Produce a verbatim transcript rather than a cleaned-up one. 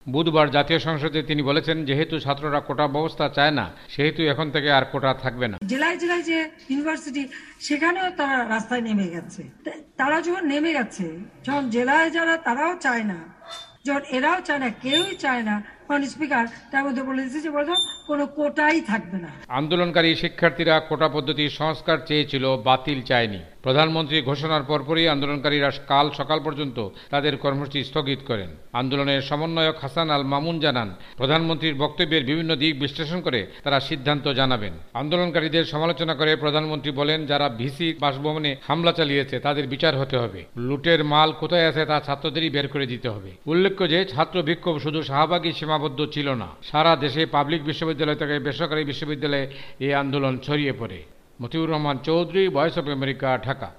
বুধবার জাতীয় সংসদে তিনি বলেছেন, যেহেতু ছাত্ররা কোটা ব্যবস্থা চায় না, সেহেতু এখন থেকে আর কোটা থাকবে না। জেলায় জেলায় যে ইউনিভার্সিটি, সেখানেও তারা রাস্তায় নেমে গেছে। তারা যখন নেমে গেছে, যখন জেলায় যারা তারাও চায় না, যখন এরাও চায় না, কেউই চায় না, স্পিকার তার মধ্যে বলে দিচ্ছে যে বলতো কোনো কোটাই থাকবে না। আন্দোলনকারী শিক্ষার্থীরা কোটা পদ্ধতির সংস্কার চেয়েছিল, বাতিল চায়নি। প্রধানমন্ত্রী ঘোষণার পরপরই আন্দোলনকারীরা কাল সকাল পর্যন্ত তাদের কর্মসূচি স্থগিত করেন। আন্দোলনের সমন্বয়ক হাসান আল মামুন জানান, প্রধানমন্ত্রীর বক্তব্যের বিভিন্ন দিক বিশ্লেষণ করে তারা সিদ্ধান্ত জানাবেন। আন্দোলনকারীদের সমালোচনা করে প্রধানমন্ত্রী বলেন, যারা ভিসি বাসভবনে হামলা চালিয়েছে তাদের বিচার হতে হবে। লুটের মাল কোথায় আছে তা ছাত্রদেরই বের করে দিতে হবে। উল্লেখ্য যে ছাত্র বিক্ষোভ শুধু শাহবাগই সীমাবদ্ধ ছিল না, সারা দেশে পাবলিক বিশ্ববিদ্যালয় থেকে বেসরকারি বিশ্ববিদ্যালয়ে এই আন্দোলন ছড়িয়ে পড়ে। Motiur Rahman Chowdhury, voice of America, Dhaka.